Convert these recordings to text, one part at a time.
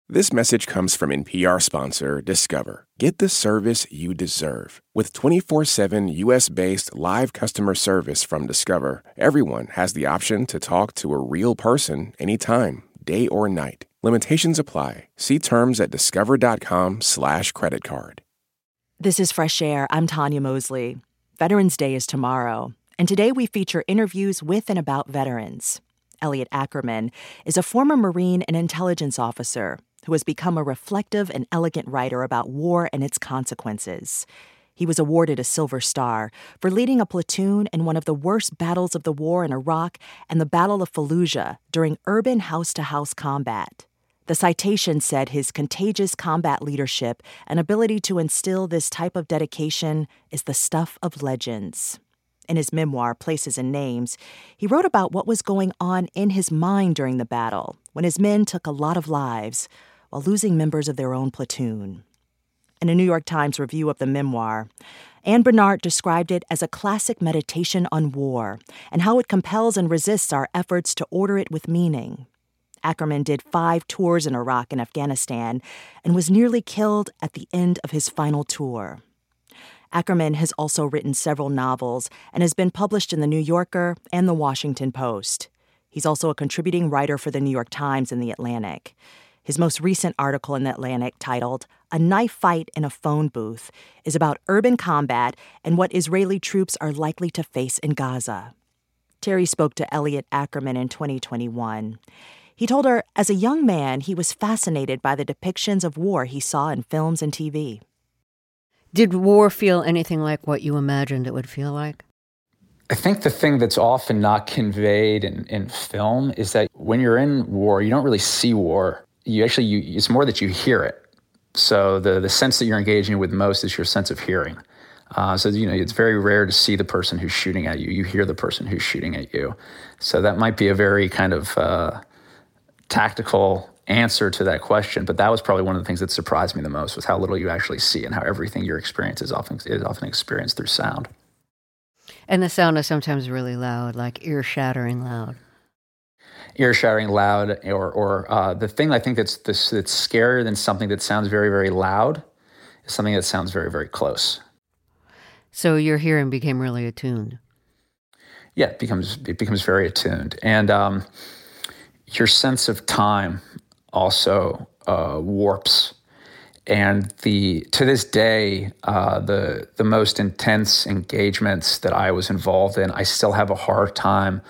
This message comes from NPR sponsor Discover. Get the service you deserve. With 24/7 U.S.-based live customer service from Discover, everyone has the option to talk to a real person anytime, day or night. Limitations apply. See terms at discover.com/creditcard. This is Fresh Air. I'm Tanya Mosley. Veterans Day is tomorrow, and today we feature interviews with and about veterans. Elliot Ackerman is a former Marine and intelligence officer who has become a reflective and elegant writer about war and its consequences. He was awarded a Silver Star for leading a platoon in one of the worst battles of the war in Iraq and the Battle of Fallujah during urban house-to-house combat. The citation said his contagious combat leadership and ability to instill this type of dedication is the stuff of legends. In his memoir, Places and Names, he wrote about what was going on in his mind during the battle, when his men took a lot of lives while losing members of their own platoon. In a New York Times review of the memoir, Anne Bernard described it as a classic meditation on war and how it compels and resists our efforts to order it with meaning. Ackerman did 5 tours in Iraq and Afghanistan and was nearly killed at the end of his final tour. Ackerman has also written several novels and has been published in The New Yorker and The Washington Post. He's also a contributing writer for The New York Times and The Atlantic. His most recent article in The Atlantic, titled "A Knife Fight in a Phone Booth," is about urban combat and what Israeli troops are likely to face in Gaza. Terry spoke to Elliot Ackerman in 2021. He told her, as a young man, he was fascinated by the depictions of war he saw in films and TV. Did war feel anything like what you imagined it would feel like? I think the thing that's often not conveyed in film is that when you're in war, you don't really see war. It's more that you hear it. So the sense that you're engaging with most is your sense of hearing. It's very rare to see the person who's shooting at you. You hear the person who's shooting at you. So that might be a very kind of tactical answer to that question, but that was probably one of the things that surprised me the most, was how little you actually see and how everything you experience is often experienced through sound. And the sound is sometimes really loud, like ear-shattering loud. Ear-shattering loud, or the thing I think that's scarier than something that sounds very, very loud is something that sounds very, very close. So your hearing became really attuned. Yeah, it becomes very attuned, and your sense of time also warps. And to this day, the most intense engagements that I was involved in, I still have a hard time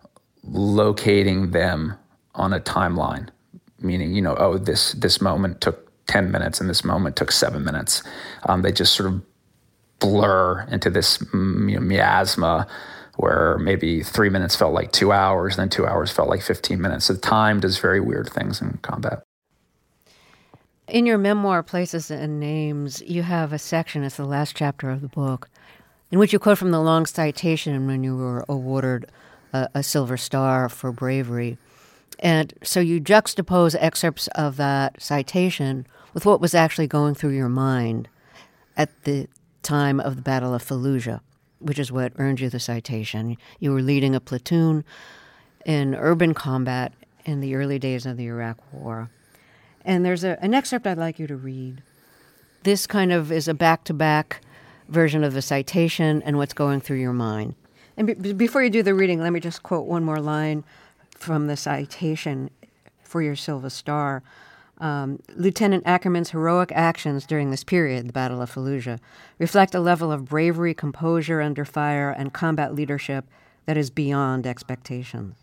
locating them on a timeline. Meaning, this moment took 10 minutes and this moment took 7 minutes. They just sort of blur into this miasma where maybe 3 minutes felt like 2 hours, then 2 hours felt like 15 minutes. So time does very weird things in combat. In your memoir, Places and Names, you have a section, it's the last chapter of the book, in which you quote from the long citation when you were awarded a Silver Star for bravery. And so you juxtapose excerpts of that citation with what was actually going through your mind at the time of the Battle of Fallujah, which is what earned you the citation. You were leading a platoon in urban combat in the early days of the Iraq War. And there's an excerpt I'd like you to read. This kind of is a back-to-back version of the citation and what's going through your mind. And before you do the reading, let me just quote one more line from the citation for your Silver Star. Lieutenant Ackerman's heroic actions during this period, the Battle of Fallujah, reflect a level of bravery, composure under fire, and combat leadership that is beyond expectations.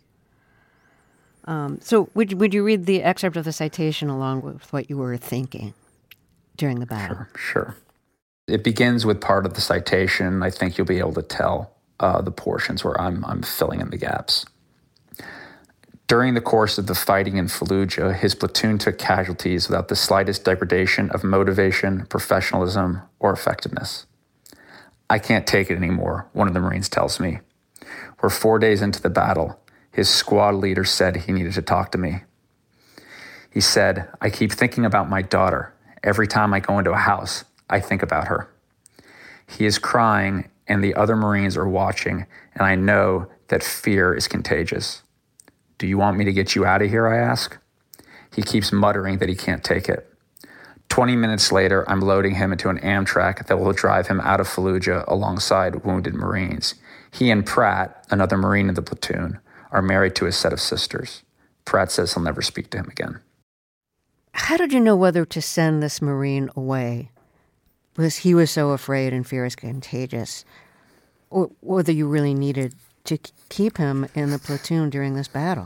So would you read the excerpt of the citation along with what you were thinking during the battle? Sure. It begins with part of the citation. I think you'll be able to tell the portions where I'm filling in the gaps. During the course of the fighting in Fallujah, his platoon took casualties without the slightest degradation of motivation, professionalism, or effectiveness. I can't take it anymore, one of the Marines tells me. We're 4 days into the battle. His squad leader said he needed to talk to me. He said, I keep thinking about my daughter. Every time I go into a house, I think about her. He is crying, and the other Marines are watching, and I know that fear is contagious. Do you want me to get you out of here, I ask? He keeps muttering that he can't take it. 20 minutes later, I'm loading him into an Amtrak that will drive him out of Fallujah alongside wounded Marines. He and Pratt, another Marine in the platoon, are married to a set of sisters. Pratt says he'll never speak to him again. How did you know whether to send this Marine away? Because he was so afraid and fear is contagious. Or whether you really needed to keep him in the platoon during this battle?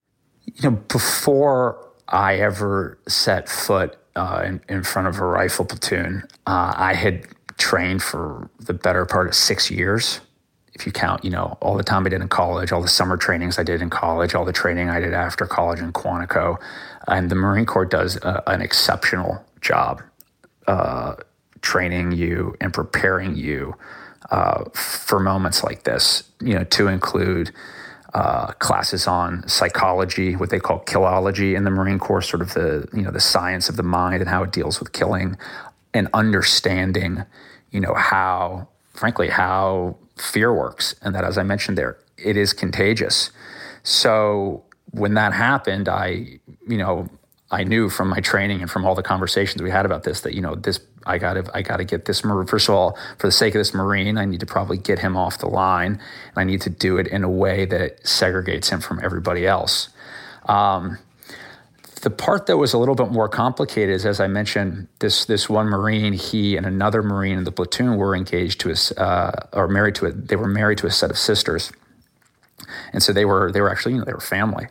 Before I ever set foot in front of a rifle platoon, I had trained for the better part of 6 years. If you count, all the time I did in college, all the summer trainings I did in college, all the training I did after college in Quantico. And the Marine Corps does an exceptional job training you and preparing you for moments like this, to include classes on psychology, what they call killology in the Marine Corps, sort of the science of the mind and how it deals with killing, and understanding, how fear works, and that, as I mentioned there, it is contagious. So when that happened, I knew from my training and from all the conversations we had about this that, I gotta get this Marine. First of all, for the sake of this Marine, I need to probably get him off the line, and I need to do it in a way that segregates him from everybody else. The part that was a little bit more complicated is, as I mentioned, this one Marine, he and another Marine in the platoon were engaged to they were married to a set of sisters. And so they were actually, they were family.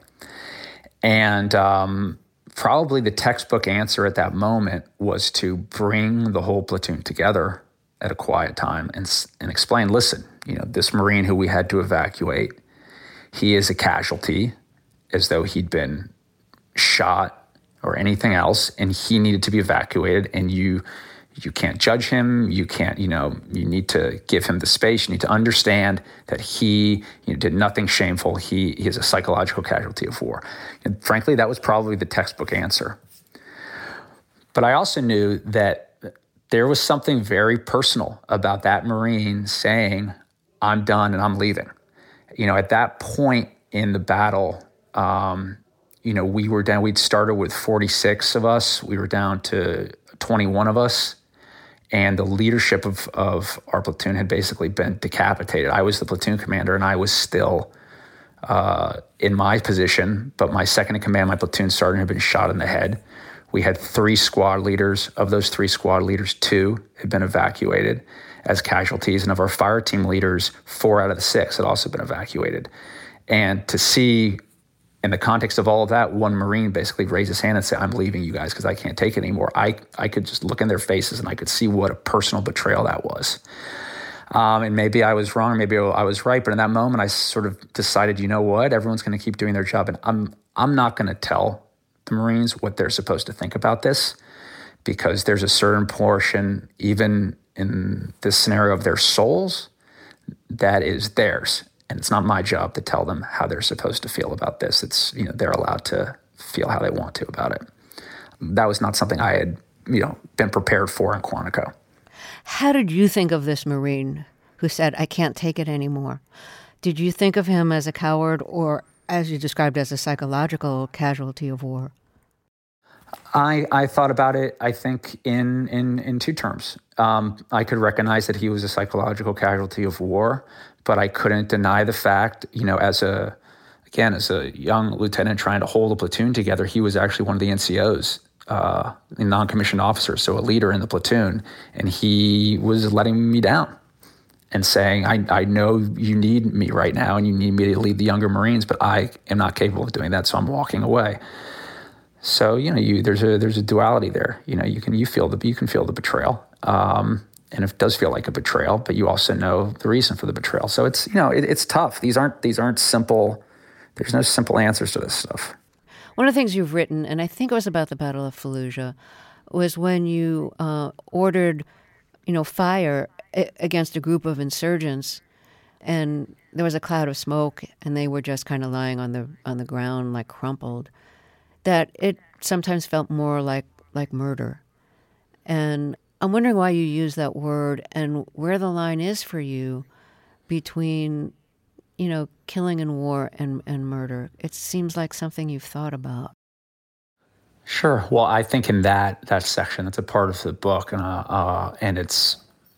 And probably the textbook answer at that moment was to bring the whole platoon together at a quiet time and explain, listen, this Marine who we had to evacuate, he is a casualty, as though he'd been shot or anything else, and he needed to be evacuated, and you can't judge him. You can't, you need to give him the space. You need to understand that he did nothing shameful. He is a psychological casualty of war. And frankly, that was probably the textbook answer. But I also knew that there was something very personal about that Marine saying, I'm done and I'm leaving. At that point in the battle, we were down, we'd started with 46 of us. We were down to 21 of us. And the leadership of our platoon had basically been decapitated. I was the platoon commander, and I was still in my position, but my second in command, my platoon sergeant, had been shot in the head. We had 3 squad leaders. Of those 3 squad leaders, 2 had been evacuated as casualties. And of our fire team leaders, 4 out of the 6 had also been evacuated. And to see, in the context of all of that, one Marine basically raise his hand and say, I'm leaving you guys because I can't take it anymore. I could just look in their faces and I could see what a personal betrayal that was. And maybe I was wrong, maybe I was right, but in that moment I sort of decided, you know what, everyone's going to keep doing their job, and I'm not going to tell the Marines what they're supposed to think about this, because there's a certain portion, even in this scenario, of their souls that is theirs. And it's not my job to tell them how they're supposed to feel about this. It's, they're allowed to feel how they want to about it. That was not something I had, been prepared for in Quantico. How did you think of this Marine who said, I can't take it anymore? Did you think of him as a coward, or, as you described, as a psychological casualty of war? I thought about it, I think, in 2 terms. I could recognize that he was a psychological casualty of war, but I couldn't deny the fact, as a young lieutenant trying to hold a platoon together, he was actually one of the NCOs, non-commissioned officers, so a leader in the platoon, and he was letting me down and saying, I know you need me right now and you need me to lead the younger Marines, but I am not capable of doing that, so I'm walking away. So, there's a duality there. You can feel the betrayal. And it does feel like a betrayal, but you also know the reason for the betrayal. So it's, it's tough. These aren't simple. There's no simple answers to this stuff. One of the things you've written, and I think it was about the Battle of Fallujah, was when you ordered, fire against a group of insurgents, and there was a cloud of smoke, and they were just kind of lying on the ground, like crumpled. That it sometimes felt more like murder. And I'm wondering why you use that word and where the line is for you between, killing in war and murder. It seems like something you've thought about. Sure. Well, I think in that section, it's a part of the book, and it's,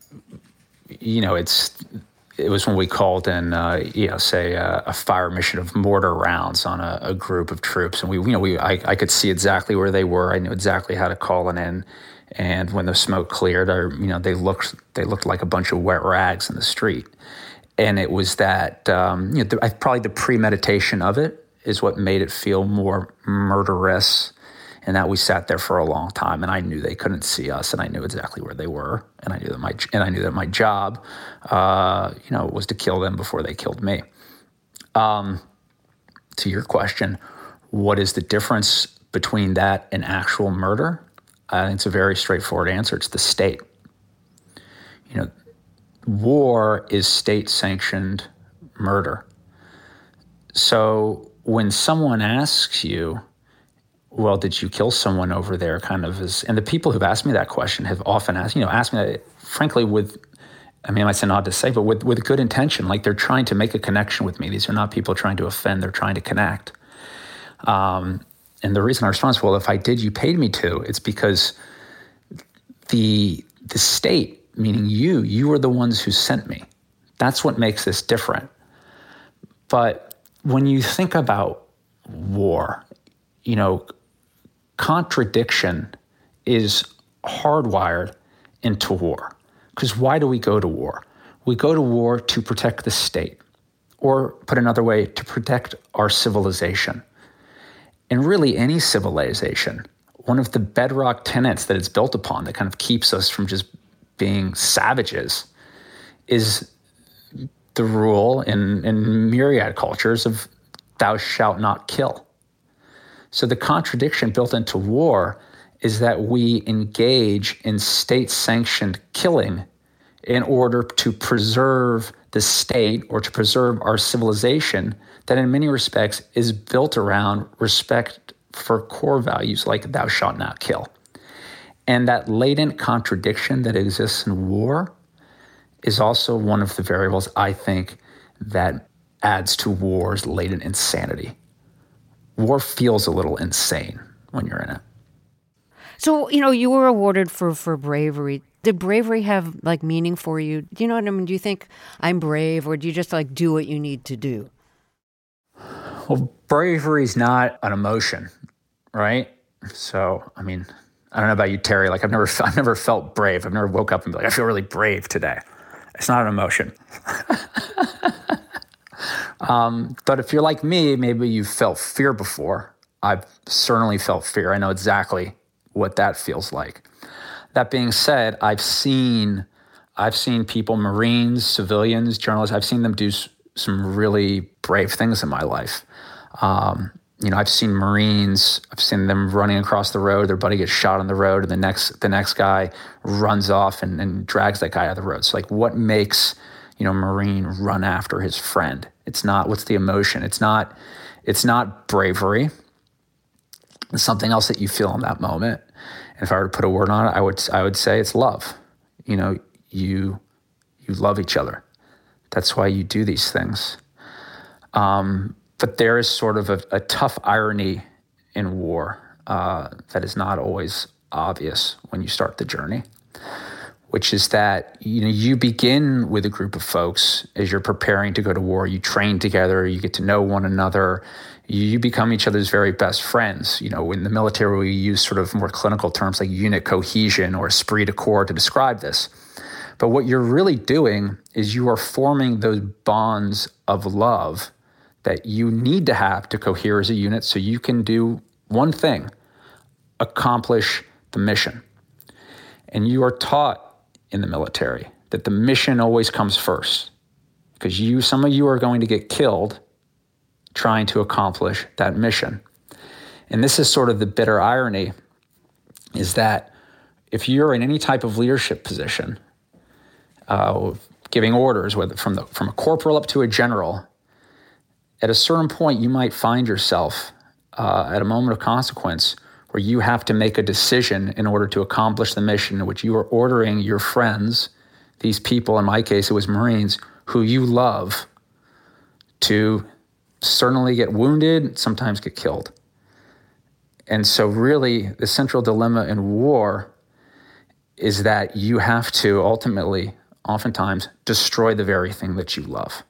it was when we called in, say a fire mission of mortar rounds on a group of troops, and I could see exactly where they were. I knew exactly how to call it in, and when the smoke cleared, they looked like a bunch of wet rags in the street, and it was that probably the premeditation of it is what made it feel more murderous. And that we sat there for a long time, and I knew they couldn't see us, and I knew exactly where they were, and I knew that my job, was to kill them before they killed me. To your question, what is the difference between that and actual murder? I think it's a very straightforward answer. It's the state. War is state-sanctioned murder. So when someone asks you, well, did you kill someone over there, and the people who've asked me that question have often asked me that, frankly, it might sound odd to say, but with good intention, like they're trying to make a connection with me. These are not people trying to offend, they're trying to connect. And the reason I respond is, well, if I did, you paid me to, it's because the state, meaning you are the ones who sent me. That's what makes this different. But when you think about war, contradiction is hardwired into war. Because why do we go to war? We go to war to protect the state, or put another way, to protect our civilization. And really any civilization, one of the bedrock tenets that it's built upon that kind of keeps us from just being savages is the rule in myriad cultures of thou shalt not kill. So the contradiction built into war is that we engage in state-sanctioned killing in order to preserve the state or to preserve our civilization that in many respects is built around respect for core values like thou shalt not kill. And that latent contradiction that exists in war is also one of the variables, I think, that adds to war's latent insanity. War feels a little insane when you're in it. So, you were awarded for bravery. Did bravery have meaning for you? Do you know what I mean? Do you think I'm brave, or do you just do what you need to do? Well, bravery is not an emotion, right? So, I don't know about you, Terry. I've never felt brave. I've never woke up and been I feel really brave today. It's not an emotion. But if you're like me, maybe you've felt fear before. I've certainly felt fear. I know exactly what that feels like. That being said, I've seen people, Marines, civilians, journalists, I've seen them do some really brave things in my life. I've seen Marines, I've seen them running across the road, their buddy gets shot on the road, and the next guy runs off and drags that guy out of the road. So what makes Marine run after his friend? It's not, what's the emotion? It's not bravery. It's something else that you feel in that moment. And if I were to put a word on it, I would say it's love. You love each other. That's why you do these things. But there is sort of a tough irony in war that is not always obvious when you start the journey, which is that you begin with a group of folks as you're preparing to go to war. You train together, you get to know one another, you become each other's very best friends. In the military, we use sort of more clinical terms like unit cohesion or esprit de corps to describe this. But what you're really doing is you are forming those bonds of love that you need to have to cohere as a unit so you can do one thing, accomplish the mission. And you are taught in the military that the mission always comes first, because some of you are going to get killed trying to accomplish that mission. And this is sort of the bitter irony, is that if you're in any type of leadership position, giving orders, whether from a corporal up to a general, at a certain point you might find yourself at a moment of consequence where you have to make a decision in order to accomplish the mission in which you are ordering your friends, these people, in my case it was Marines, who you love, to certainly get wounded, sometimes get killed. And so really the central dilemma in war is that you have to ultimately, oftentimes, destroy the very thing that you love.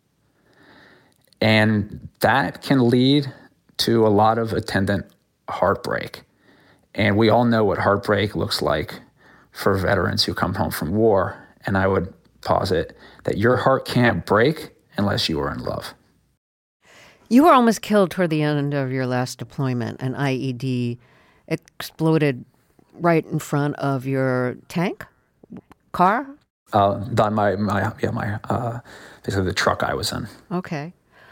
And that can lead to a lot of attendant heartbreak. And we all know what heartbreak looks like for veterans who come home from war. And I would posit that your heart can't break unless you are in love. You were almost killed toward the end of your last deployment. An IED exploded right in front of your tank car. Basically the truck I was in. Okay.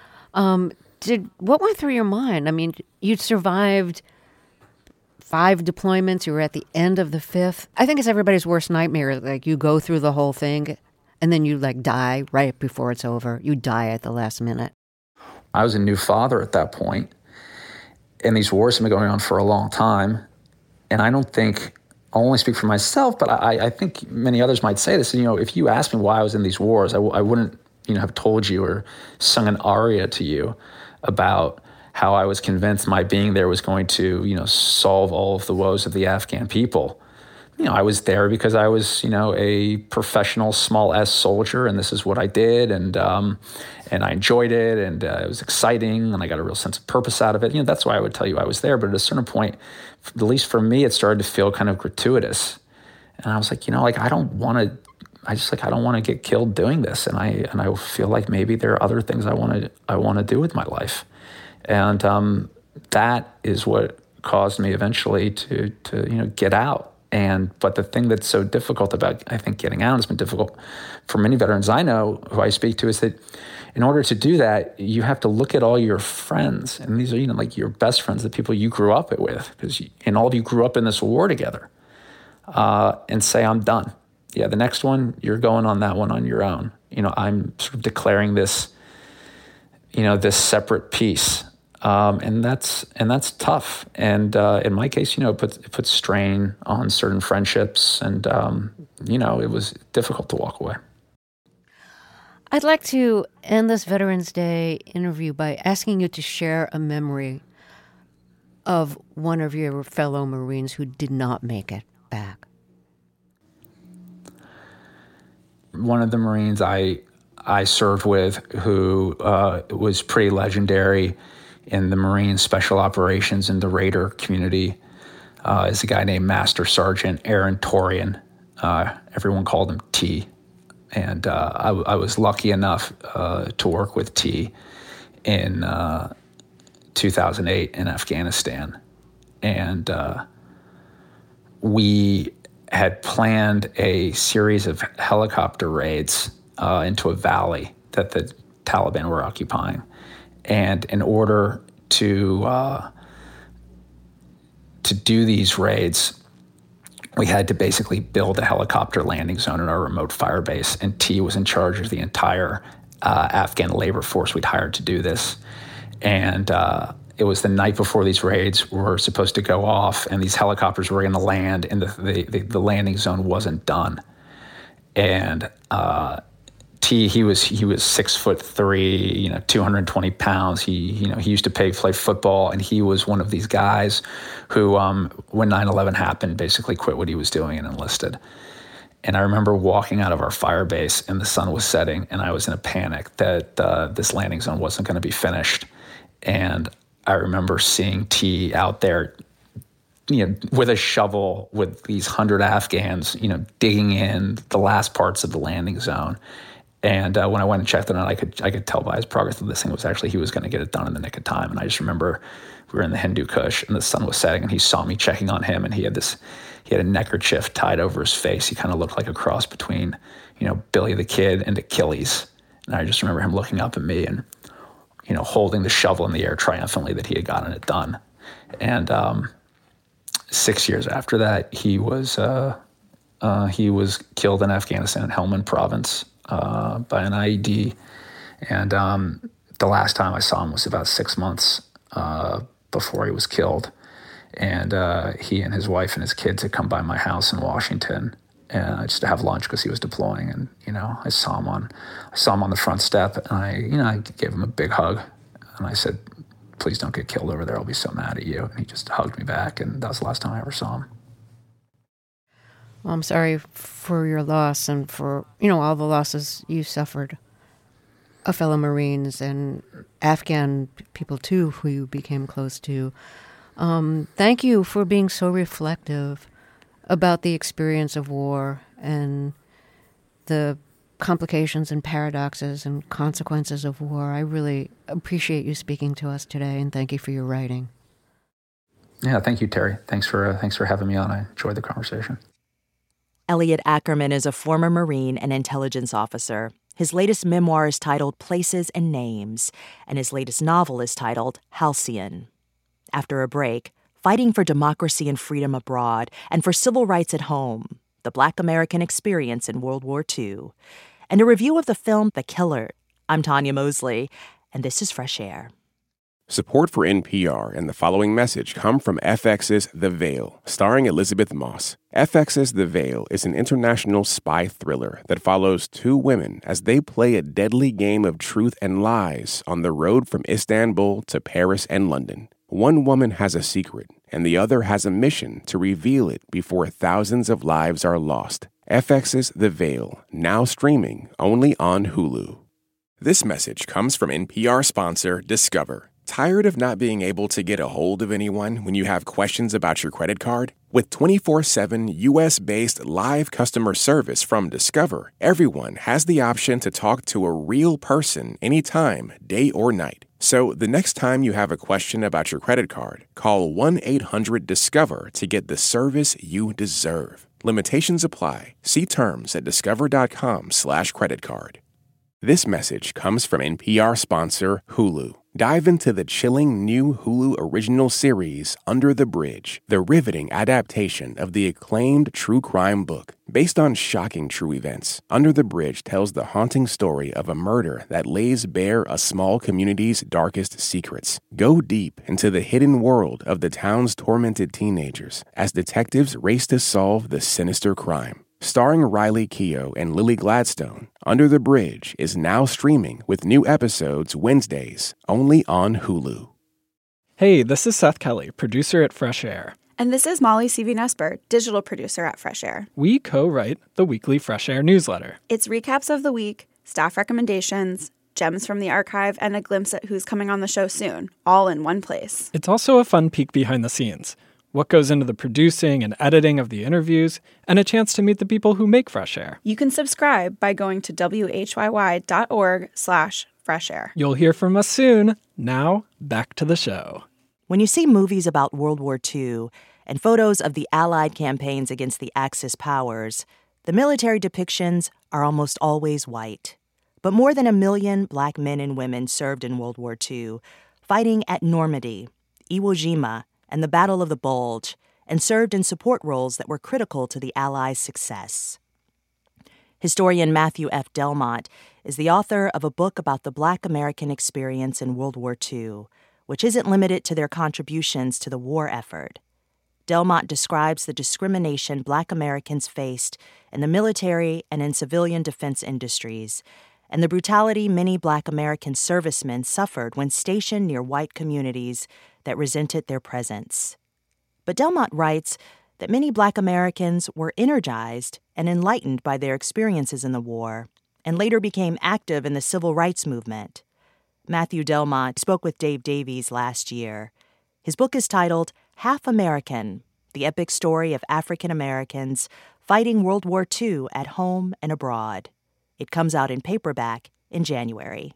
What went through your mind? I mean, you'd survived 5 deployments. You were at the end of the 5th. I think it's everybody's worst nightmare. Like, you go through the whole thing, and then you die right before it's over. You die at the last minute. I was a new father at that point, and these wars have been going on for a long time. And I don't think, I'll only speak for myself, but I think many others might say this. If you asked me why I was in these wars, I wouldn't have told you or sung an aria to you about how I was convinced my being there was going to, solve all of the woes of the Afghan people. I was there because I was, a professional small S soldier, and this is what I did, and I enjoyed it, and it was exciting, and I got a real sense of purpose out of it. That's why I would tell you I was there. But at a certain point, at least for me, it started to feel kind of gratuitous, and I was like, I don't want to get killed doing this, and I feel like maybe there are other things I want to do with my life, and that is what caused me eventually to get out. But the thing that's so difficult about, I think, getting out, has been difficult for many veterans I know who I speak to, is that in order to do that, you have to look at all your friends, and these are your best friends, the people you grew up with, and all of you grew up in this war together, and say, I'm done. Yeah, the next one, you're going on that one on your own. I'm sort of declaring this, this separate piece. And that's tough. And in my case, it puts strain on certain friendships, and it was difficult to walk away. I'd like to end this Veterans Day interview by asking you to share a memory of one of your fellow Marines who did not make it back. One of the Marines I served with, who was pretty legendary in the Marine Special Operations and the Raider community, is a guy named Master Sergeant Aaron Torian. Everyone called him T. And I was lucky enough to work with T in 2008 in Afghanistan. And we had planned a series of helicopter raids into a valley that the Taliban were occupying. And in order to do these raids, we had to basically build a helicopter landing zone in our remote fire base. And T was in charge of the entire Afghan labor force we'd hired to do this. And it was the night before these raids were supposed to go off, and these helicopters were going to land, and the landing zone wasn't done. And T, he was 6'3", 220 pounds. He used to play football, and he was one of these guys who, when 9/11 happened, basically quit what he was doing and enlisted. And I remember walking out of our fire base, and the sun was setting, and I was in a panic that this landing zone wasn't going to be finished. And I remember seeing T out there, with a shovel, with these 100 Afghans, digging in the last parts of the landing zone. And when I went and checked it out, I could tell by his progress that this thing was actually, he was going to get it done in the nick of time. And I just remember we were in the Hindu Kush, and the sun was setting, and he saw me checking on him, and he had a neckerchief tied over his face. He kind of looked like a cross between, Billy the Kid and Achilles. And I just remember him looking up at me and, holding the shovel in the air triumphantly that he had gotten it done. And 6 years after that, he was killed in Afghanistan in Helmand province by an IED. And the last time I saw him was about 6 months before he was killed. And he and his wife and his kids had come by my house in Washington just to have lunch because he was deploying. And I saw him on the front step, and I gave him a big hug, and I said, please don't get killed over there. I'll be so mad at you. And he just hugged me back, and that was the last time I ever saw him. Well, I'm sorry for your loss and for, all the losses you suffered of fellow Marines and Afghan people, too, who you became close to. Thank you for being so reflective about the experience of war and the complications and paradoxes and consequences of war. I really appreciate you speaking to us today, and thank you for your writing. Yeah, thank you, Terry. Thanks for having me on. I enjoyed the conversation. Elliot Ackerman is a former Marine and intelligence officer. His latest memoir is titled Places and Names, and his latest novel is titled Halcyon. After a break, fighting for democracy and freedom abroad and for civil rights at home, the Black American experience in World War II, and a review of the film The Killer. I'm Tanya Mosley, and this is Fresh Air. Support for NPR and the following message come from FX's The Veil, starring Elizabeth Moss. FX's The Veil is an international spy thriller that follows two women as they play a deadly game of truth and lies on the road from Istanbul to Paris and London. One woman has a secret, and the other has a mission to reveal it before thousands of lives are lost. FX's The Veil, now streaming only on Hulu. This message comes from NPR sponsor Discover. Tired of not being able to get a hold of anyone when you have questions about your credit card? With 24/7 U.S.-based live customer service from Discover, everyone has the option to talk to a real person anytime, day or night. So the next time you have a question about your credit card, call 1-800-DISCOVER to get the service you deserve. Limitations apply. See terms at discover.com/creditcard. This message comes from NPR sponsor Hulu. Dive into the chilling new Hulu original series, Under the Bridge, the riveting adaptation of the acclaimed true crime book. Based on shocking true events, Under the Bridge tells the haunting story of a murder that lays bare a small community's darkest secrets. Go deep into the hidden world of the town's tormented teenagers as detectives race to solve the sinister crime. Starring Riley Keough and Lily Gladstone, Under the Bridge is now streaming with new episodes Wednesdays, only on Hulu. Hey, this is Seth Kelly, producer at Fresh Air. And this is Molly C.V.Nesper, digital producer at Fresh Air. We co-write the weekly Fresh Air newsletter. It's recaps of the week, staff recommendations, gems from the archive, and a glimpse at who's coming on the show soon, all in one place. It's also a fun peek behind the scenes. What goes into the producing and editing of the interviews, and a chance to meet the people who make Fresh Air. You can subscribe by going to whyy.org/freshair. You'll hear from us soon. Now, back to the show. When you see movies about World War II and photos of the Allied campaigns against the Axis powers, the military depictions are almost always white. But more than 1 million Black men and women served in World War II, fighting at Normandy, Iwo Jima, and the Battle of the Bulge, and served in support roles that were critical to the Allies' success. Historian Matthew F. Delmont is the author of a book about the Black American experience in World War II, which isn't limited to their contributions to the war effort. Delmont describes the discrimination Black Americans faced in the military and in civilian defense industries, and the brutality many Black American servicemen suffered when stationed near white communities that resented their presence. But Delmont writes that many Black Americans were energized and enlightened by their experiences in the war, and later became active in the civil rights movement. Matthew Delmont spoke with Dave Davies last year. His book is titled Half American, the epic story of African Americans fighting World War II at home and abroad. It comes out in paperback in January.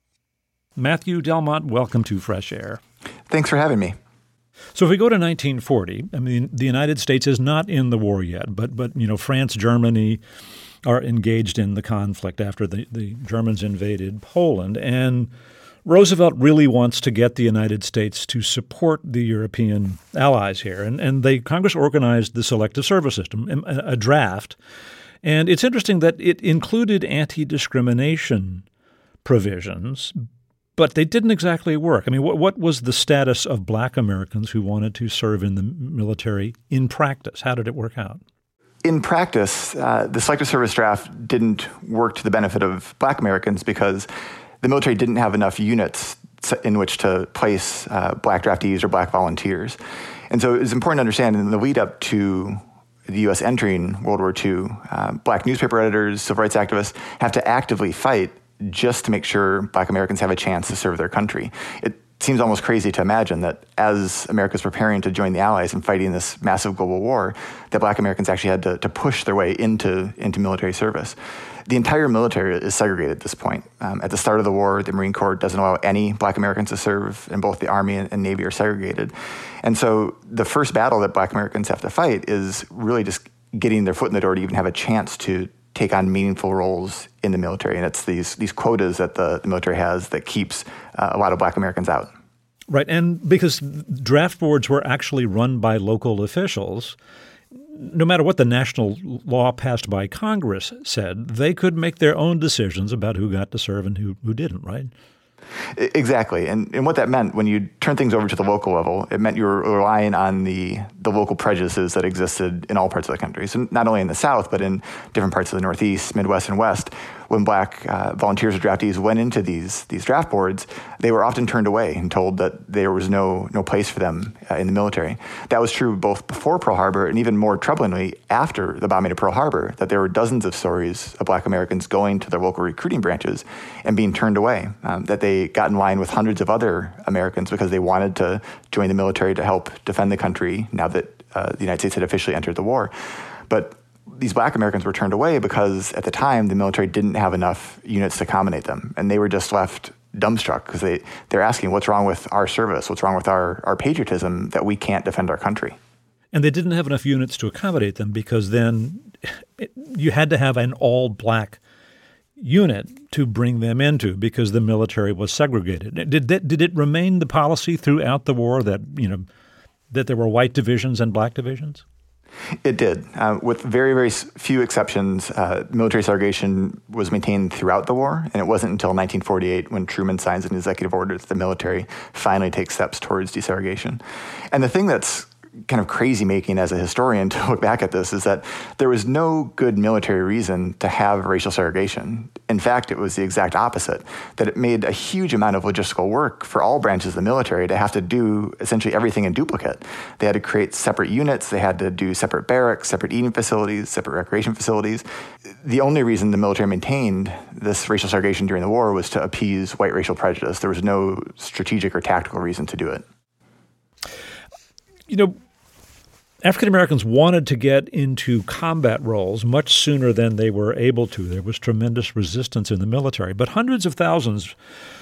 Matthew Delmont, welcome to Fresh Air. Thanks for having me. So if we go to 1940, I mean, the United States is not in the war yet, but France, Germany are engaged in the conflict after the Germans invaded Poland. And Roosevelt really wants to get the United States to support the European allies here. And Congress organized the Selective Service System, a draft. And it's interesting that it included anti-discrimination provisions, but they didn't exactly work. I mean, what was the status of Black Americans who wanted to serve in the military in practice? How did it work out? In practice, the Selective Service draft didn't work to the benefit of Black Americans because the military didn't have enough units in which to place black draftees or black volunteers. And so it's important to understand in the lead up to the U.S. entering World War II, black newspaper editors, civil rights activists have to actively fight just to make sure black Americans have a chance to serve their country. It seems almost crazy to imagine that as America's preparing to join the Allies and fighting this massive global war, that black Americans actually had to push their way into military service. The entire military is segregated at this point. At the start of the war, the Marine Corps doesn't allow any black Americans to serve, and both the Army and Navy are segregated. And so the first battle that black Americans have to fight is really just getting their foot in the door to even have a chance to take on meaningful roles in the military. And it's these quotas that the military has that keeps a lot of black Americans out. Right. And because draft boards were actually run by local officials, no matter what the national law passed by Congress said, they could make their own decisions about who got to serve and who didn't, right? Exactly. And what that meant when you turn things over to the local level, it meant you were relying on the local prejudices that existed in all parts of the country. So not only in the South, but in different parts of the Northeast, Midwest, and West. When black volunteers or draftees went into these draft boards, they were often turned away and told that there was no place for them in the military. That was true both before Pearl Harbor and even more troublingly after the bombing of Pearl Harbor, that there were dozens of stories of black Americans going to their local recruiting branches and being turned away, that they got in line with hundreds of other Americans because they wanted to join the military to help defend the country now that the United States had officially entered the war. But these black Americans were turned away because at the time the military didn't have enough units to accommodate them, and they were just left dumbstruck because they're asking, what's wrong with our service? What's wrong with our patriotism that we can't defend our country? And they didn't have enough units to accommodate them because then you had to have an all-black unit to bring them into because the military was segregated. Did it remain the policy throughout the war that there were white divisions and black divisions? It did. With very, very few exceptions, military segregation was maintained throughout the war, and it wasn't until 1948 when Truman signs an executive order that the military finally takes steps towards desegregation. And the thing that's kind of crazy making as a historian to look back at this is that there was no good military reason to have racial segregation. In fact, it was the exact opposite, that it made a huge amount of logistical work for all branches of the military to have to do essentially everything in duplicate. They had to create separate units, they had to do separate barracks, separate eating facilities, separate recreation facilities. The only reason the military maintained this racial segregation during the war was to appease white racial prejudice. There was no strategic or tactical reason to do it. African Americans wanted to get into combat roles much sooner than they were able to. There was tremendous resistance in the military, but hundreds of thousands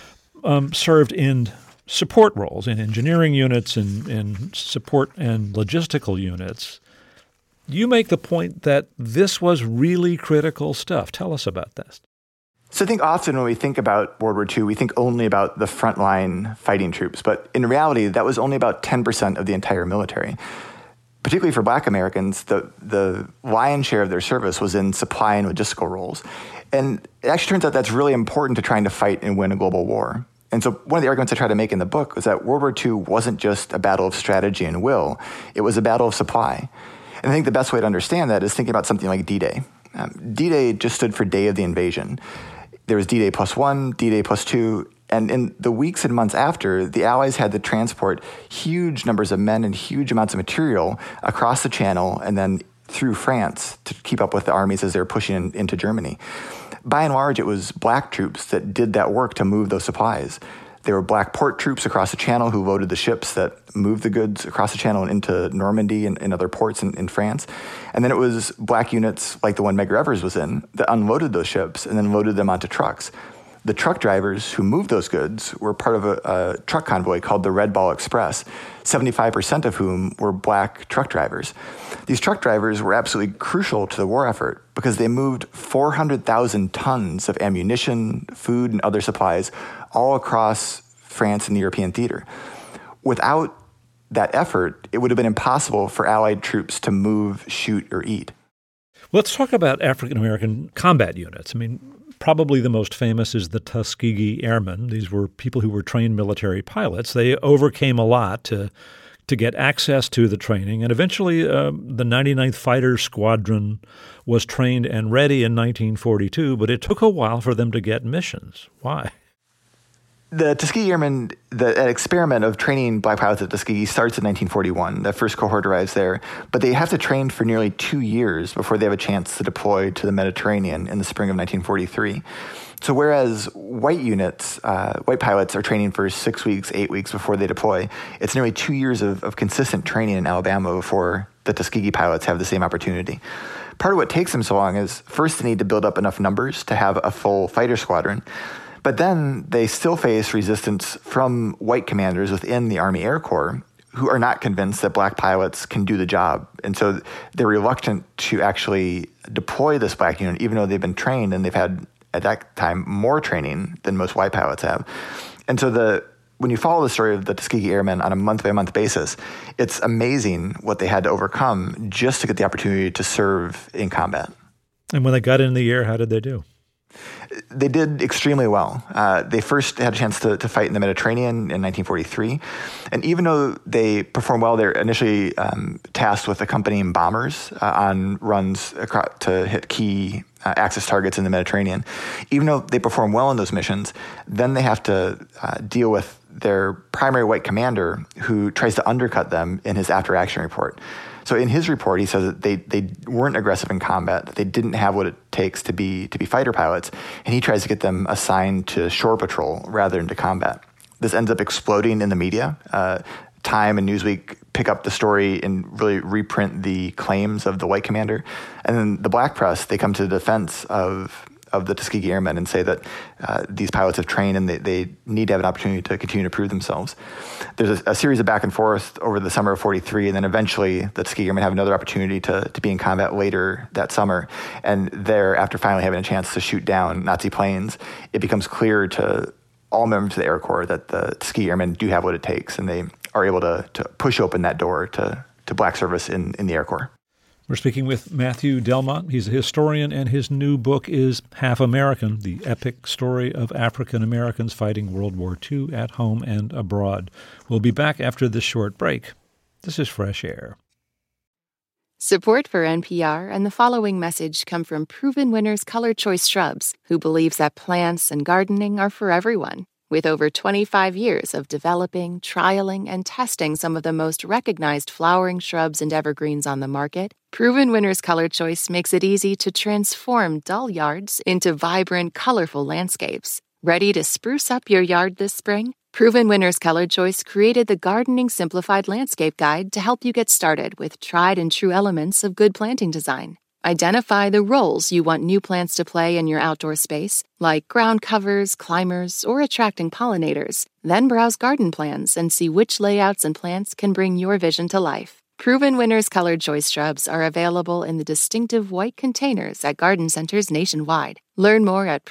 served in support roles, in engineering units, in support and logistical units. You make the point that this was really critical stuff. Tell us about this. So I think often when we think about World War II, we think only about the frontline fighting troops. But in reality, that was only about 10% of the entire military. Particularly for black Americans, the lion's share of their service was in supply and logistical roles. And it actually turns out that's really important to trying to fight and win a global war. And so one of the arguments I try to make in the book was that World War II wasn't just a battle of strategy and will, it was a battle of supply. And I think the best way to understand that is thinking about something like D-Day. D-Day just stood for Day of the Invasion. There was D-Day +1, D-Day +2, and in the weeks and months after, the Allies had to transport huge numbers of men and huge amounts of material across the Channel and then through France to keep up with the armies as they were pushing into Germany. By and large, it was black troops that did that work to move those supplies. There were black port troops across the Channel who loaded the ships that moved the goods across the Channel and into Normandy and other ports in France. And then it was black units like the one Medgar Evers was in that unloaded those ships and then loaded them onto trucks. The truck drivers who moved those goods were part of a truck convoy called the Red Ball Express, 75% of whom were black truck drivers. These truck drivers were absolutely crucial to the war effort because they moved 400,000 tons of ammunition, food, and other supplies all across France and the European theater. Without that effort, it would have been impossible for Allied troops to move, shoot, or eat. Let's talk about African American combat units. I mean, probably the most famous is the Tuskegee Airmen. These were people who were trained military pilots. They overcame a lot to get access to the training, and eventually the 99th Fighter Squadron was trained and ready in 1942, but it took a while for them to get missions. Why? The Tuskegee Airmen, the experiment of training black pilots at Tuskegee starts in 1941. The first cohort arrives there, but they have to train for nearly 2 years before they have a chance to deploy to the Mediterranean in the spring of 1943. So whereas white units, white pilots are training for 6 weeks, 8 weeks before they deploy, it's nearly 2 years of consistent training in Alabama before the Tuskegee pilots have the same opportunity. Part of what takes them so long is first they need to build up enough numbers to have a full fighter squadron. But then they still face resistance from white commanders within the Army Air Corps who are not convinced that black pilots can do the job. And so they're reluctant to actually deploy this black unit, even though they've been trained and they've had, at that time, more training than most white pilots have. And so when you follow the story of the Tuskegee Airmen on a month-by-month basis, it's amazing what they had to overcome just to get the opportunity to serve in combat. And when they got in the air, how did they do? They did extremely well. They first had a chance to fight in the Mediterranean in 1943. And even though they performed well, they're initially tasked with accompanying bombers on runs to hit key Axis targets in the Mediterranean. Even though they perform well in those missions, then they have to deal with their primary white commander who tries to undercut them in his after-action report. So in his report, he says that they weren't aggressive in combat, that they didn't have what it takes to be fighter pilots, and he tries to get them assigned to shore patrol rather than to combat. This ends up exploding in the media. Time and Newsweek pick up the story and really reprint the claims of the white commander. And then the black press, they come to the defense of the Tuskegee Airmen and say that these pilots have trained and they need to have an opportunity to continue to prove themselves. There's a series of back and forth over the summer of 43, and then eventually the Tuskegee Airmen have another opportunity to be in combat later that summer. And there, after finally having a chance to shoot down Nazi planes, it becomes clear to all members of the Air Corps that the Tuskegee Airmen do have what it takes, and they are able to push open that door to black service in the Air Corps. We're speaking with Matthew Delmont. He's a historian, and his new book is Half American, the epic story of African Americans fighting World War II at home and abroad. We'll be back after this short break. This is Fresh Air. Support for NPR and the following message come from Proven Winners Color Choice Shrubs, who believes that plants and gardening are for everyone. With over 25 years of developing, trialing, and testing some of the most recognized flowering shrubs and evergreens on the market, Proven Winners Color Choice makes it easy to transform dull yards into vibrant, colorful landscapes. Ready to spruce up your yard this spring? Proven Winners Color Choice created the Gardening Simplified Landscape Guide to help you get started with tried and true elements of good planting design. Identify the roles you want new plants to play in your outdoor space, like ground covers, climbers, or attracting pollinators. Then browse garden plans and see which layouts and plants can bring your vision to life. Proven Winners Colored Choice Shrubs are available in the distinctive white containers at garden centers nationwide. Learn more at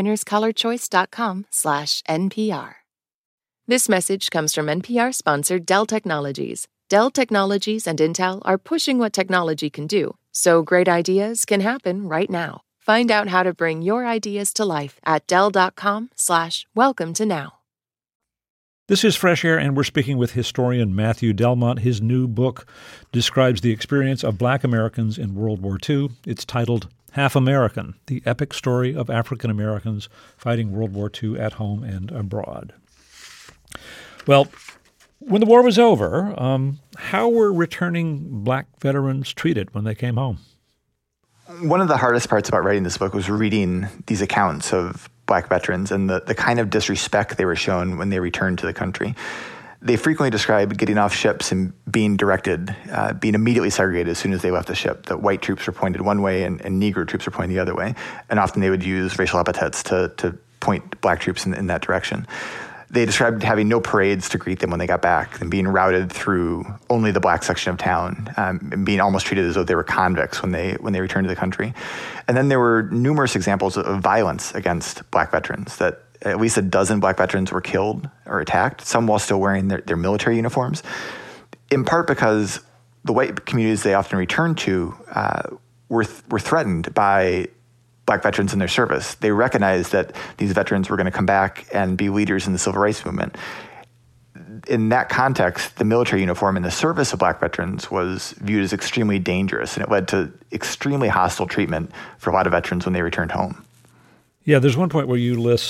provenwinnerscolorchoice.com/NPR. This message comes from NPR-sponsored Dell Technologies. Dell Technologies and Intel are pushing what technology can do, so great ideas can happen right now. Find out how to bring your ideas to life at Dell.com/welcome-to-now. This is Fresh Air, and we're speaking with historian Matthew Delmont. His new book describes the experience of black Americans in World War II. It's titled Half American, the epic story of African Americans fighting World War II at home and abroad. Well, when the war was over, how were returning black veterans treated when they came home? One of the hardest parts about writing this book was reading these accounts of black veterans and the kind of disrespect they were shown when they returned to the country. They frequently described getting off ships and being directed, being immediately segregated as soon as they left the ship. That white troops were pointed one way and Negro troops were pointed the other way. And often they would use racial epithets to point black troops in that direction. They described having no parades to greet them when they got back and being routed through only the black section of town, and being almost treated as though they were convicts when they returned to the country. And then there were numerous examples of violence against black veterans, that at least a dozen black veterans were killed or attacked, some while still wearing their military uniforms, in part because the white communities they often returned to were threatened by black veterans in their service. They recognized that these veterans were going to come back and be leaders in the civil rights movement. In that context, the military uniform in the service of black veterans was viewed as extremely dangerous, and it led to extremely hostile treatment for a lot of veterans when they returned home. Yeah, there's one point where you list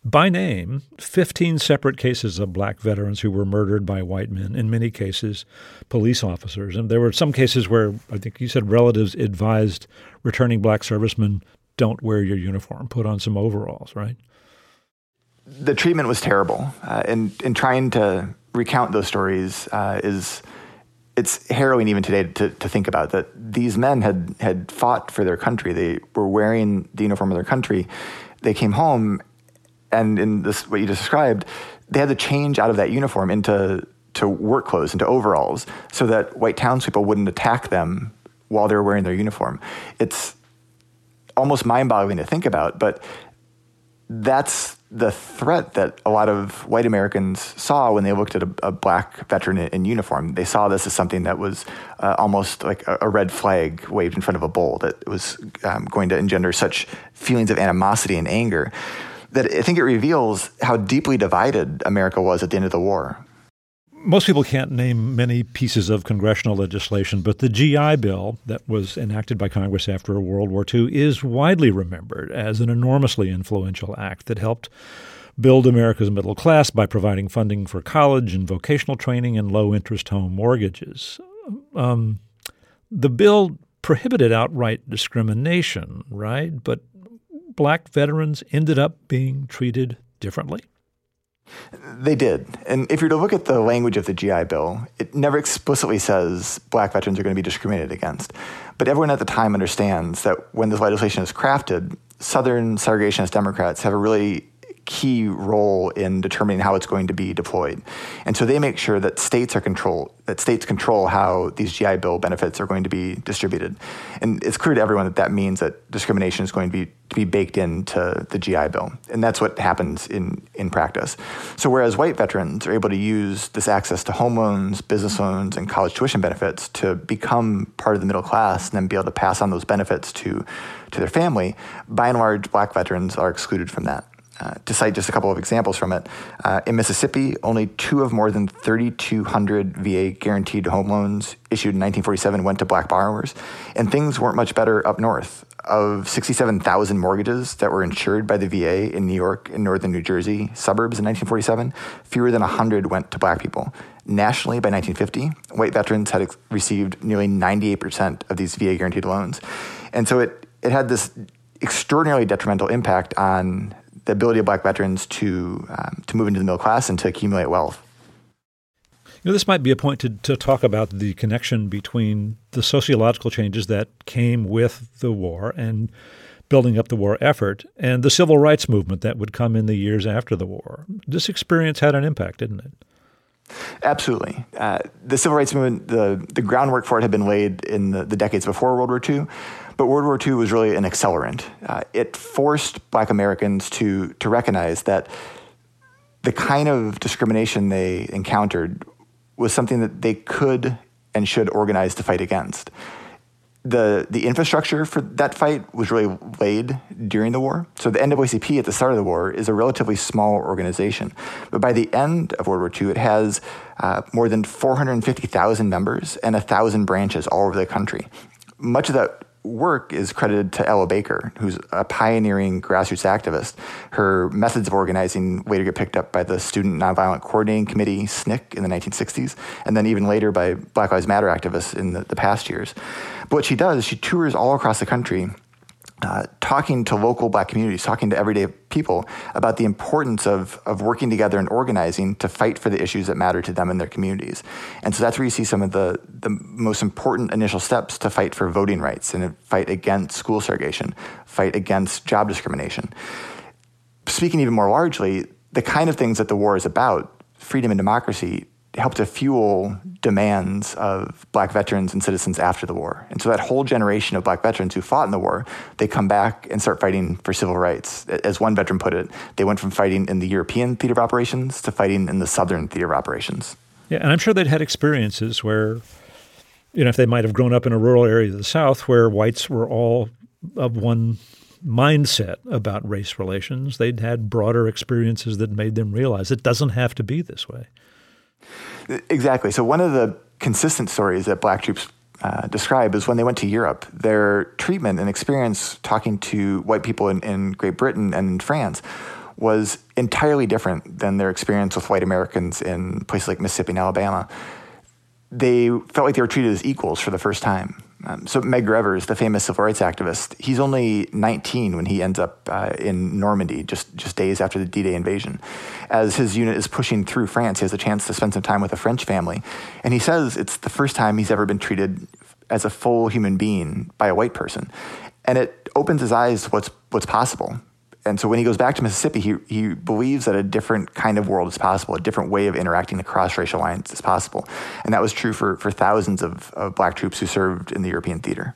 by name 15 separate cases of black veterans who were murdered by white men, in many cases police officers. And there were some cases where I think you said relatives advised returning black servicemen, don't wear your uniform, put on some overalls, right? The treatment was terrible. And trying to recount those stories it's harrowing even today to think about, that these men had fought for their country. They were wearing the uniform of their country. They came home, and in this, what you just described, they had to change out of that uniform into work clothes, into overalls, so that white townspeople wouldn't attack them while they were wearing their uniform. It's almost mind-boggling to think about, but that's the threat that a lot of white Americans saw when they looked at a black veteran in uniform. They saw this as something that was almost like a red flag waved in front of a bull, that was going to engender such feelings of animosity and anger, that I think it reveals how deeply divided America was at the end of the war. Most people can't name many pieces of congressional legislation, but the GI Bill that was enacted by Congress after World War II is widely remembered as an enormously influential act that helped build America's middle class by providing funding for college and vocational training and low-interest home mortgages. The bill prohibited outright discrimination, right? But black veterans ended up being treated differently. They did. And if you're to look at the language of the GI Bill, it never explicitly says black veterans are going to be discriminated against. But everyone at the time understands that when this legislation is crafted, Southern segregationist Democrats have a really key role in determining how it's going to be deployed. And so they make sure that states control how these GI Bill benefits are going to be distributed. And it's clear to everyone that means that discrimination is going to be baked into the GI Bill. And that's what happens in practice. So whereas white veterans are able to use this access to home loans, business loans, and college tuition benefits to become part of the middle class and then be able to pass on those benefits to their family, by and large, black veterans are excluded from that. To cite just a couple of examples from it, in Mississippi, only 2 of more than 3,200 VA guaranteed home loans issued in 1947 went to black borrowers, and things weren't much better up north. Of 67,000 mortgages that were insured by the VA in New York and northern New Jersey suburbs in 1947, fewer than 100 went to black people. Nationally, by 1950, white veterans had received nearly 98% of these VA guaranteed loans. And so it had this extraordinarily detrimental impact on the ability of black veterans to move into the middle class and to accumulate wealth. You know, this might be a point to talk about the connection between the sociological changes that came with the war and building up the war effort and the civil rights movement that would come in the years after the war. This experience had an impact, didn't it? Absolutely. The civil rights movement, the groundwork for it had been laid in the decades before World War II. But World War II was really an accelerant. It forced black Americans to recognize that the kind of discrimination they encountered was something that they could and should organize to fight against. The infrastructure for that fight was really laid during the war. So the NAACP at the start of the war is a relatively small organization. But by the end of World War II, it has more than 450,000 members and 1,000 branches all over the country. Much of that work is credited to Ella Baker, who's a pioneering grassroots activist. Her methods of organizing later get picked up by the Student Nonviolent Coordinating Committee, SNCC, in the 1960s, and then even later by Black Lives Matter activists in the past years. But what she does is she tours all across the country, talking to local black communities, talking to everyday people about the importance of working together and organizing to fight for the issues that matter to them in their communities. And so that's where you see some of the most important initial steps to fight for voting rights and fight against school segregation, fight against job discrimination. Speaking even more largely, the kind of things that the war is about, freedom and democracy, help to fuel demands of black veterans and citizens after the war. And so that whole generation of black veterans who fought in the war, they come back and start fighting for civil rights. As one veteran put it, they went from fighting in the European theater of operations to fighting in the Southern theater of operations. Yeah, and I'm sure they'd had experiences where, if they might have grown up in a rural area of the South where whites were all of one mindset about race relations, they'd had broader experiences that made them realize it doesn't have to be this way. Exactly. So one of the consistent stories that black troops describe is when they went to Europe, their treatment and experience talking to white people in Great Britain and in France was entirely different than their experience with white Americans in places like Mississippi and Alabama. They felt like they were treated as equals for the first time. So Medgar Evers, the famous civil rights activist, he's only 19 when he ends up in Normandy, just days after the D-Day invasion. As his unit is pushing through France, he has a chance to spend some time with a French family. And he says it's the first time he's ever been treated as a full human being by a white person. And it opens his eyes to what's possible. And so when he goes back to Mississippi, he believes that a different kind of world is possible, a different way of interacting across racial lines is possible. And that was true for thousands of black troops who served in the European theater.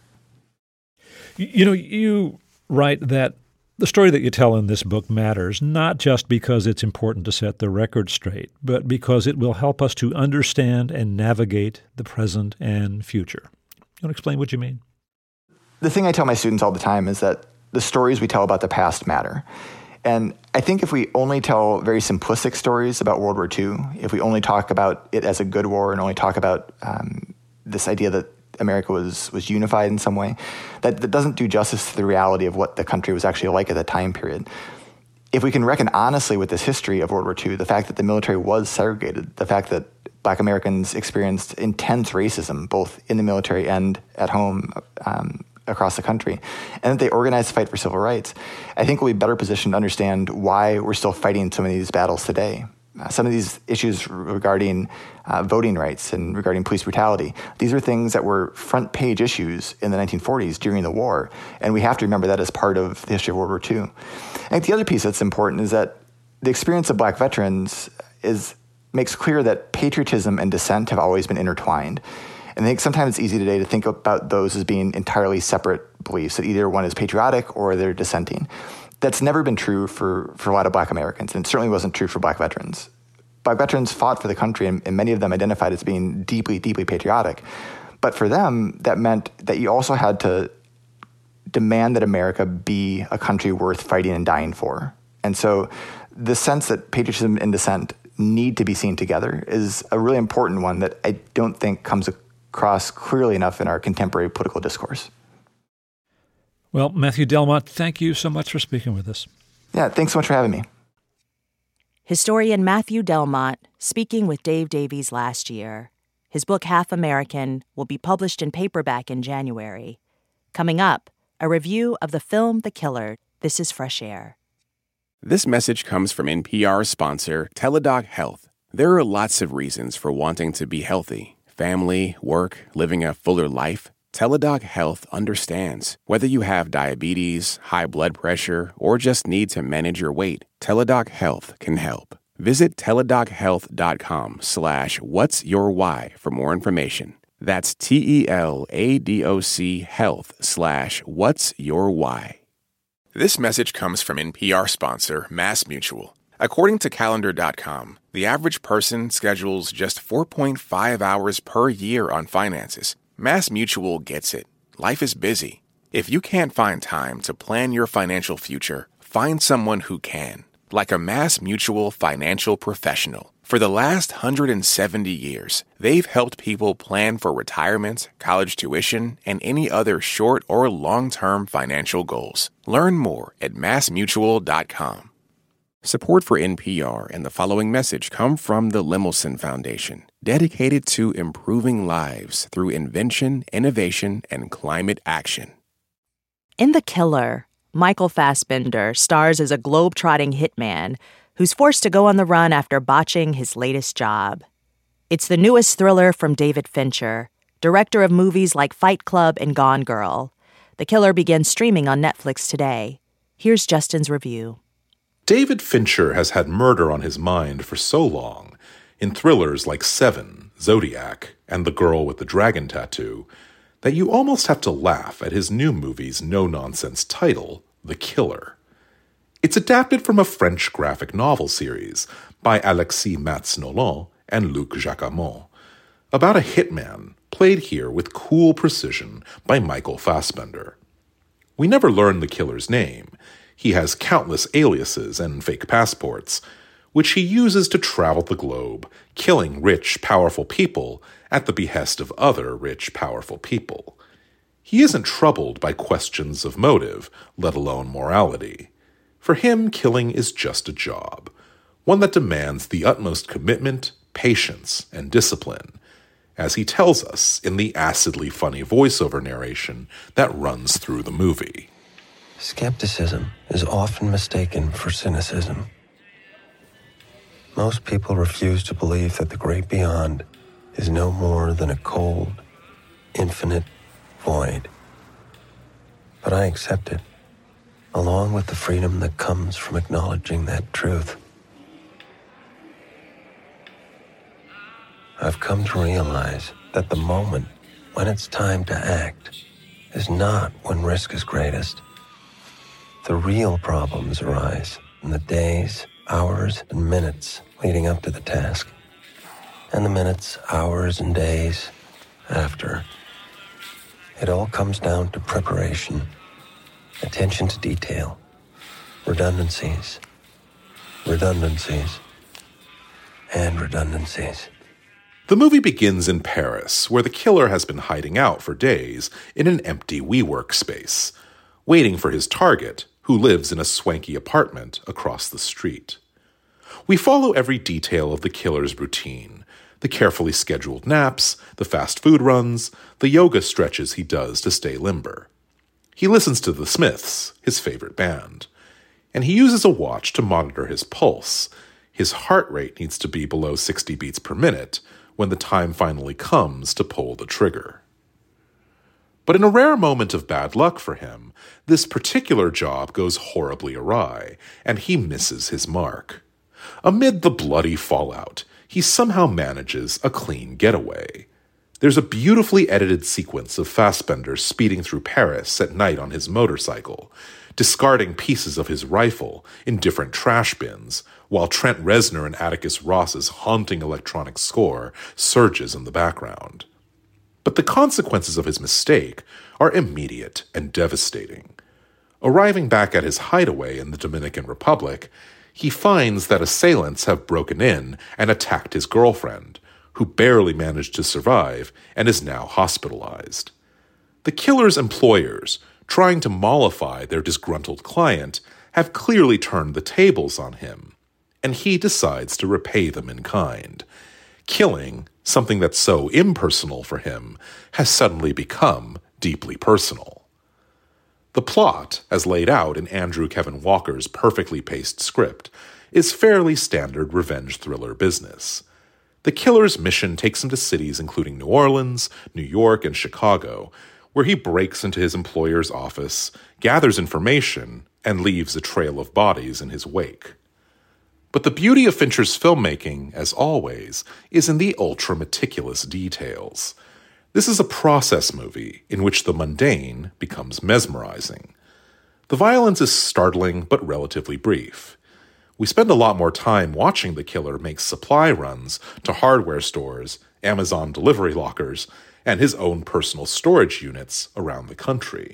You write that the story that you tell in this book matters, not just because it's important to set the record straight, but because it will help us to understand and navigate the present and future. You want to explain what you mean? The thing I tell my students all the time is that the stories we tell about the past matter. And I think if we only tell very simplistic stories about World War II, if we only talk about it as a good war and only talk about this idea that America was unified in some way, that doesn't do justice to the reality of what the country was actually like at that time period. If we can reckon honestly with this history of World War II, the fact that the military was segregated, the fact that black Americans experienced intense racism, both in the military and at home, across the country, and that they organized the fight for civil rights, I think we'll be better positioned to understand why we're still fighting so many of these battles today. Some of these issues regarding voting rights and regarding police brutality, these are things that were front page issues in the 1940s during the war, and we have to remember that as part of the history of World War II. I think the other piece that's important is that the experience of black veterans makes clear that patriotism and dissent have always been intertwined. And I think sometimes it's easy today to think about those as being entirely separate beliefs, that either one is patriotic or they're dissenting. That's never been true for a lot of black Americans, and it certainly wasn't true for black veterans. Black veterans fought for the country, and many of them identified as being deeply, deeply patriotic. But for them, that meant that you also had to demand that America be a country worth fighting and dying for. And so the sense that patriotism and dissent need to be seen together is a really important one that I don't think comes across clearly enough in our contemporary political discourse. Well, Matthew Delmont, thank you so much for speaking with us. Yeah, thanks so much for having me. Historian Matthew Delmont speaking with Dave Davies last year. His book, Half American, will be published in paperback in January. Coming up, a review of the film The Killer. This is Fresh Air. This message comes from NPR sponsor Teladoc Health. There are lots of reasons for wanting to be healthy. Family, work, living a fuller life. Teladoc Health understands. Whether you have diabetes, high blood pressure, or just need to manage your weight, Teladoc Health can help. Visit teladochealth.com/whatsyourwhy for more information. That's TELADOC health/whatsyourwhy. This message comes from NPR sponsor MassMutual. According to Calendar.com, the average person schedules just 4.5 hours per year on finances. MassMutual gets it. Life is busy. If you can't find time to plan your financial future, find someone who can, like a MassMutual financial professional. For the last 170 years, they've helped people plan for retirement, college tuition, and any other short or long-term financial goals. Learn more at MassMutual.com. Support for NPR and the following message come from the Lemelson Foundation, dedicated to improving lives through invention, innovation, and climate action. In The Killer, Michael Fassbender stars as a globe-trotting hitman who's forced to go on the run after botching his latest job. It's the newest thriller from David Fincher, director of movies like Fight Club and Gone Girl. The Killer begins streaming on Netflix today. Here's Justin's review. David Fincher has had murder on his mind for so long, in thrillers like Seven, Zodiac, and The Girl with the Dragon Tattoo, that you almost have to laugh at his new movie's no-nonsense title, The Killer. It's adapted from a French graphic novel series by Alexis Matz-Nolan and Luc Jacamon, about a hitman played here with cool precision by Michael Fassbender. We never learn the killer's name. He has countless aliases and fake passports, which he uses to travel the globe, killing rich, powerful people at the behest of other rich, powerful people. He isn't troubled by questions of motive, let alone morality. For him, killing is just a job, one that demands the utmost commitment, patience, and discipline, as he tells us in the acidly funny voiceover narration that runs through the movie. Skepticism is often mistaken for cynicism. Most people refuse to believe that the great beyond is no more than a cold, infinite void. But I accept it, along with the freedom that comes from acknowledging that truth. I've come to realize that the moment when it's time to act is not when risk is greatest. The real problems arise in the days, hours, and minutes leading up to the task, and the minutes, hours, and days after. It all comes down to preparation, attention to detail, redundancies, and redundancies. The movie begins in Paris, where the killer has been hiding out for days in an empty WeWork space, waiting for his target, who lives in a swanky apartment across the street. We follow every detail of the killer's routine, the carefully scheduled naps, the fast food runs, the yoga stretches he does to stay limber. He listens to The Smiths, his favorite band, and he uses a watch to monitor his pulse. His heart rate needs to be below 60 beats per minute when the time finally comes to pull the trigger. But in a rare moment of bad luck for him, this particular job goes horribly awry, and he misses his mark. Amid the bloody fallout, he somehow manages a clean getaway. There's a beautifully edited sequence of Fassbender speeding through Paris at night on his motorcycle, discarding pieces of his rifle in different trash bins, while Trent Reznor and Atticus Ross's haunting electronic score surges in the background. But the consequences of his mistake are immediate and devastating. Arriving back at his hideaway in the Dominican Republic, he finds that assailants have broken in and attacked his girlfriend, who barely managed to survive and is now hospitalized. The killer's employers, trying to mollify their disgruntled client, have clearly turned the tables on him, and he decides to repay them in kind. Killing, something that's so impersonal for him, has suddenly become deeply personal. The plot, as laid out in Andrew Kevin Walker's perfectly paced script, is fairly standard revenge thriller business. The killer's mission takes him to cities including New Orleans, New York, and Chicago, where he breaks into his employer's office, gathers information, and leaves a trail of bodies in his wake. But the beauty of Fincher's filmmaking, as always, is in the ultra-meticulous details. This is a process movie in which the mundane becomes mesmerizing. The violence is startling but relatively brief. We spend a lot more time watching the killer make supply runs to hardware stores, Amazon delivery lockers, and his own personal storage units around the country.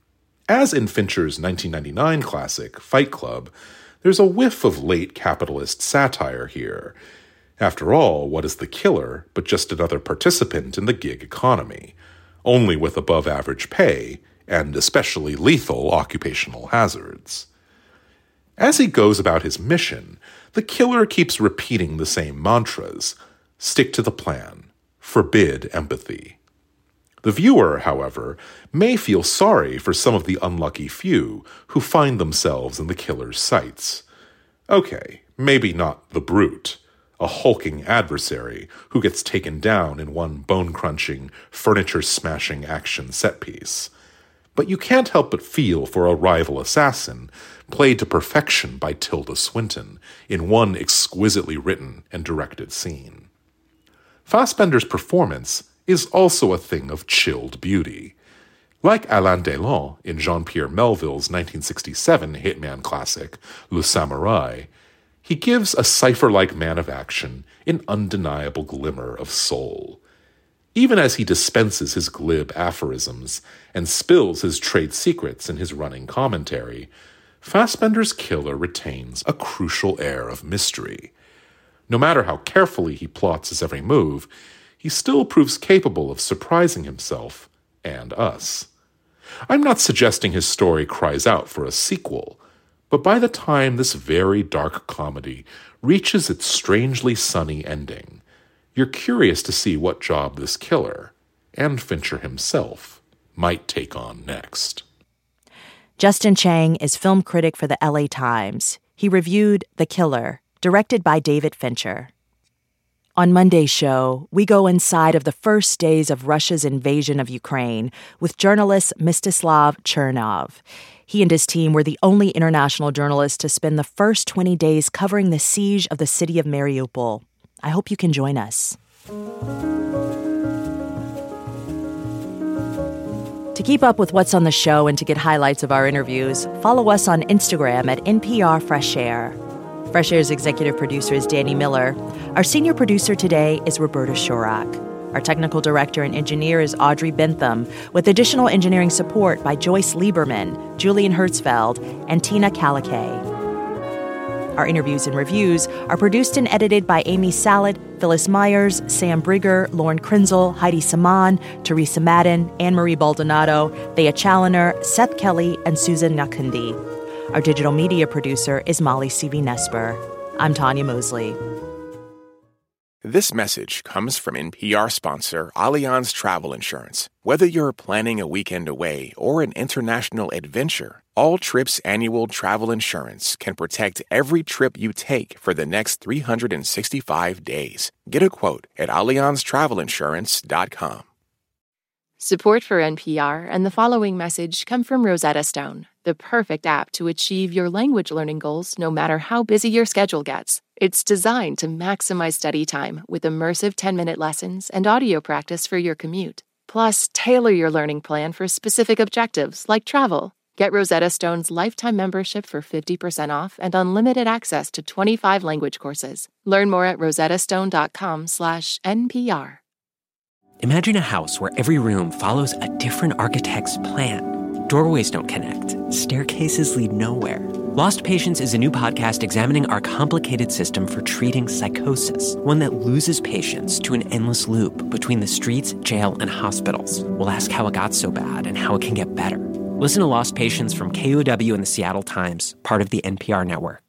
As in Fincher's 1999 classic, Fight Club, there's a whiff of late capitalist satire here. After all, what is the killer but just another participant in the gig economy, only with above-average pay and especially lethal occupational hazards? As he goes about his mission, the killer keeps repeating the same mantras: stick to the plan, forbid empathy. The viewer, however, may feel sorry for some of the unlucky few who find themselves in the killer's sights. Okay, maybe not the brute, a hulking adversary who gets taken down in one bone-crunching, furniture-smashing action set-piece. But you can't help but feel for a rival assassin, played to perfection by Tilda Swinton, in one exquisitely written and directed scene. Fassbender's performance is also a thing of chilled beauty. Like Alain Delon in Jean-Pierre Melville's 1967 hitman classic, Le Samouraï, he gives a cipher-like man of action an undeniable glimmer of soul. Even as he dispenses his glib aphorisms and spills his trade secrets in his running commentary, Fassbender's killer retains a crucial air of mystery. No matter how carefully he plots his every move, he still proves capable of surprising himself and us. I'm not suggesting his story cries out for a sequel, But by the time this very dark comedy reaches its strangely sunny ending, you're curious to see what job this killer, and Fincher himself, might take on next. Justin Chang is film critic for the LA Times. He reviewed The Killer, directed by David Fincher. On Monday's show, we go inside of the first days of Russia's invasion of Ukraine with journalist Mstislav Chernov. He and his team were the only international journalists to spend the first 20 days covering the siege of the city of Mariupol. I hope you can join us. To keep up with what's on the show and to get highlights of our interviews, follow us on Instagram at NPR Fresh Air. Fresh Air's executive producer is Danny Miller. Our senior producer today is Roberta Shorak. Our technical director and engineer is Audrey Bentham, with additional engineering support by Joyce Lieberman, Julian Hertzfeld, and Tina Calikay. Our interviews and reviews are produced and edited by Amy Salad, Phyllis Myers, Sam Brigger, Lauren Krenzel, Heidi Saman, Teresa Madden, Anne-Marie Baldonado, Thea Challoner, Seth Kelly, and Susan Nakundi. Our digital media producer is Molly C.V. I'm Tanya Mosley. This message comes from NPR sponsor Allianz Travel Insurance. Whether you're planning a weekend away or an international adventure, All Trips annual travel insurance can protect every trip you take for the next 365 days. Get a quote at AllianzTravelInsurance.com. Support for NPR and the following message come from Rosetta Stone, the perfect app to achieve your language learning goals no matter how busy your schedule gets. It's designed to maximize study time with immersive 10-minute lessons and audio practice for your commute. Plus, tailor your learning plan for specific objectives like travel. Get Rosetta Stone's lifetime membership for 50% off and unlimited access to 25 language courses. Learn more at rosettastone.com/NPR. Imagine a house where every room follows a different architect's plan. Doorways don't connect. Staircases lead nowhere. Lost Patients is a new podcast examining our complicated system for treating psychosis, one that loses patients to an endless loop between the streets, jail, and hospitals. We'll ask how it got so bad and how it can get better. Listen to Lost Patients from KUOW and the Seattle Times, part of the NPR network.